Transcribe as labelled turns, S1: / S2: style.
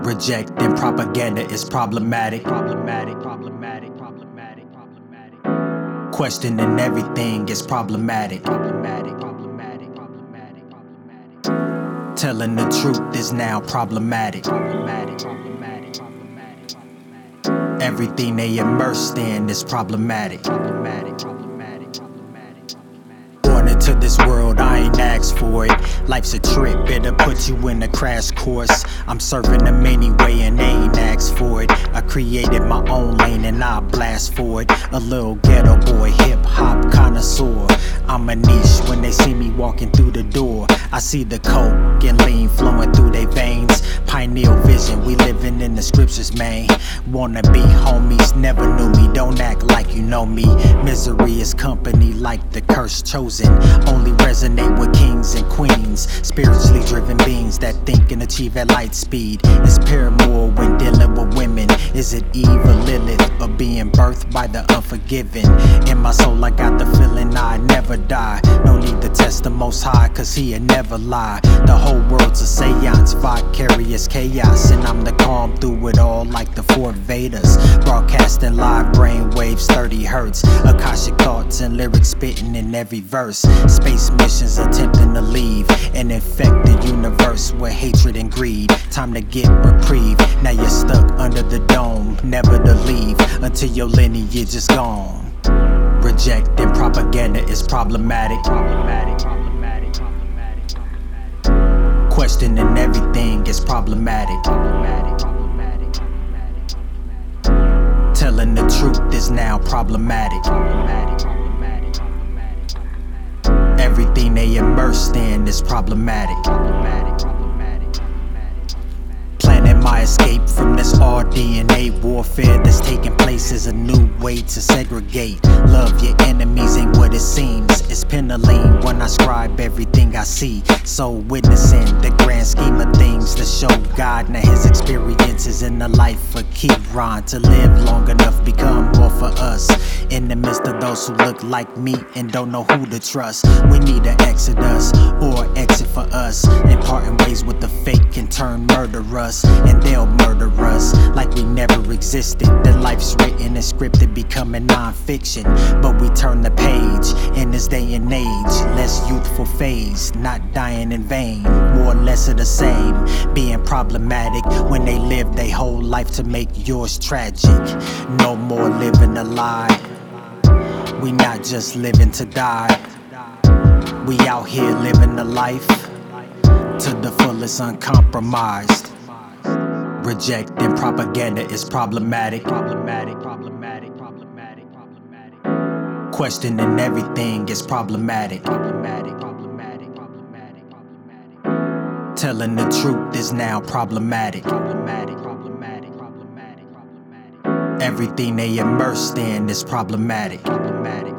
S1: Rejecting propaganda is problematic. Questioning everything is problematic. Telling the truth is now problematic. Everything they immersed in is problematic. Born into this world, I ain't asked for it. Life's a trip, it'll put you in a crash course. I'm serving them anyway and they ain't asked for it. I created my own lane and I blast for it. A little ghetto boy, hip-hop connoisseur. I'm a niche when they see me walking through the door. I see the coke and lean flowing through their veins. Pineal vision, we living in the scriptures, man. Wanna be homies, never knew me, don't act like you know me. Misery is company like the curse chosen. Only resonate with kings and queens. Spiritually driven beings that think and achieve at light speed. It's paramour when dealing with women. Is it Eve or Lilith, or being birthed by the unforgiven? In my soul I got the feeling I never die. No need to test the Most High, cause he'll never lie. The whole world's a seance, vicarious chaos. And I'm the calm through it all like the four Vedas. Broadcasting live brain waves, 30 hertz. Akashic thoughts and lyrics spitting in every verse. Space missions attempting to leave and infect the universe with hatred and greed. Time to get reprieve, now you're stuck under the dome. Never to leave until your lineage is gone. Rejecting propaganda is problematic. Questioning everything is problematic. Telling the truth is now problematic. Everything they immersed in is problematic. Planning my escape from this all DNA warfare that's taking place is a new way to segregate. Love your enemies ain't what it seems. It's Pennaline when I scribe everything I see. So witnessing the grand scheme of things to show God now his experiences in the life of Kieran. To live long enough, become more for us. In the midst of those who look like me and don't know who to trust. We need an exodus or exit for us. And parting ways with the fake can turn murder us. And they'll murder us like we never existed. That life's written and scripted, becoming non-fiction. But we turn the page in this day and age. Less youthful phase, not dying in vain. More or less of the same, being problematic when they live their whole life to make yours tragic. No more living a lie. We not just living to die. We out here living the life to the fullest, uncompromised. Rejecting propaganda is problematic. Questioning everything is problematic. Telling the truth is now problematic. Everything they immersed in is problematic.